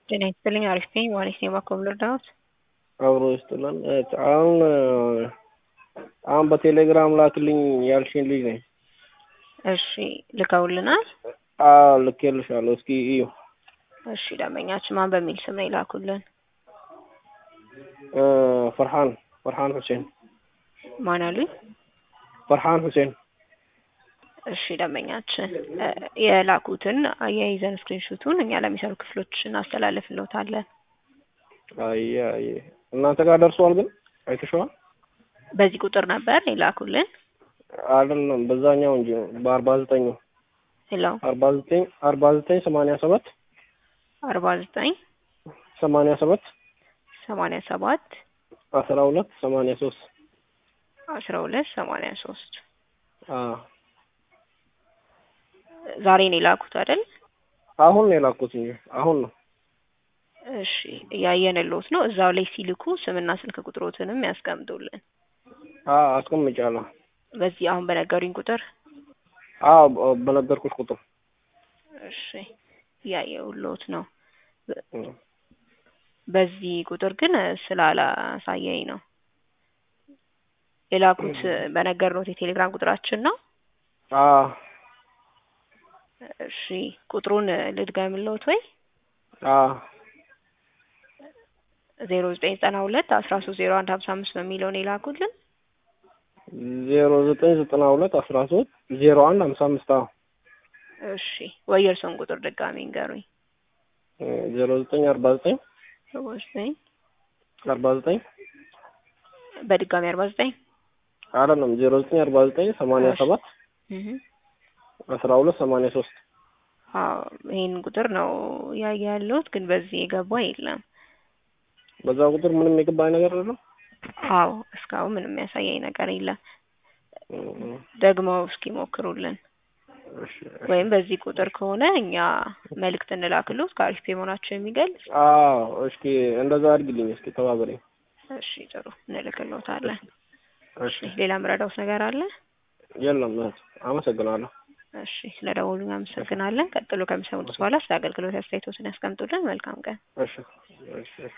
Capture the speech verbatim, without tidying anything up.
ጤና ይስጥልኝ አሪፍ ነኝ ማለት ነው ባኮም ልርዳዎት? አብሮ ይስጥልን። አሁን አሁን በቴሌግራም ላክልኝ ያልሽኝ ልጅ ነኝ። እሺ ልከውልናል? አዎ ልኬልሻለሁ። እስኪ እዩ። እሺ ደንበኛችን ማን በሚል ስም ነው ይላኩልን? ፈርሃን ፈርሃን ሁሴን። ማን አሉኝ? ፈርሃን ሁሴን። እሺ ደንበኛችን የላኩትን አያይዘን ስክሪንሾቱን እኛ ለሚሰሩ ክፍሎች እናስተላልፍልዎታለን። አይ አይ እናንተ ጋር ደርሷል ግን አይተሽዋል? በዚህ ቁጥር ነበር የላኩልን? አይደለም በዛኛው እንጂ በአርባ ዘጠኝ ሄሎ አርባ ዘጠኝ አርባ ዘጠኝ ሰማንያ ሰባት አርባ ዘጠኝ ሰማንያ ሰባት ሰማንያ ሰባት አስራ ሁለት ሰማንያ ሶስት አስራ ሁለት ሰማንያ ሶስት አዎ ዛሬ ነው የላኩት አይደል? አሁን ነው የላኩት እንጂ አሁን ነው። እሺ እያየንልዎት ነው። እዛው ላይ ሲልኩ ስምና ስልክ ቁጥሮትንም ያስቀምጡልን። አዎ አስቀምጫለሁ። በዚህ አሁን በነገሩኝ ቁጥር? አዎ በነገርኩሽ ቁጥር። እሺ እያየሁልዎት ነው። በዚህ ቁጥር ግን ስላላሳየኝ ነው የላኩት። በነገርኩት የቴሌግራም ቁጥራችን ነው? አዎ እሺ ቁጥሩን ልድገምልዎት ወይ? አዎ ዜሮ ዘጠኝ ዘጠና ሁለት አስራ ሶስት ዜሮ አንድ ሀምሳ አምስት በሚለው ነው የላኩልን? ዜሮ ዘጠኝ ዘጠና ሁለት አስራ ሶስት ዜሮ አንድ ሀምሳ አምስት አዎ። እሺ ወይ የእርስዎን ቁጥር ድጋሚ ንገሩኝ። ዜሮ ዘጠኝ አርባ ዘጠኝ አርባ ዘጠኝ አርባ ዘጠኝ በድጋሚ አርባ ዘጠኝ አይደለም ዜሮ ዘጠኝ አርባ ዘጠኝ ሰማንያ ሰባት እህ አስራ ሁለት ሰማንያ ሶስት አዎ ይሄን ቁጥር ነው ያየ ያለሁት ግን በዚህ የገባ የለም። በዛ ቁጥር ምንም የገባኝ ነገር የለም? አዎ እስካሁን ምንም የሚያሳየኝ ነገር የለም። ደግሞ እስኪ ሞክሩልን። እሺ ወይም በዚህ ቁጥር ከሆነ እኛ መልእክት እንላክልዎት ከአሪፍ ፔመናቸው የሚገልጽ? አዎ እስኪ እንደዛ አድርግልኝ እስኪ ተባበረኝ። እሺ ጥሩ እንልክልዎታለን። እሺ ሌላ ምረዳውስ ነገር አለ? የለም አመሰግናለሁ። እሺ ስለደወሉኝ አመሰግናለን። ቀጥሎ ከሚሰሙት በኋላ ስለ አገልግሎት አስተያየቶትን ያስቀምጡልን። መልካም ቀን። እሺ እሺ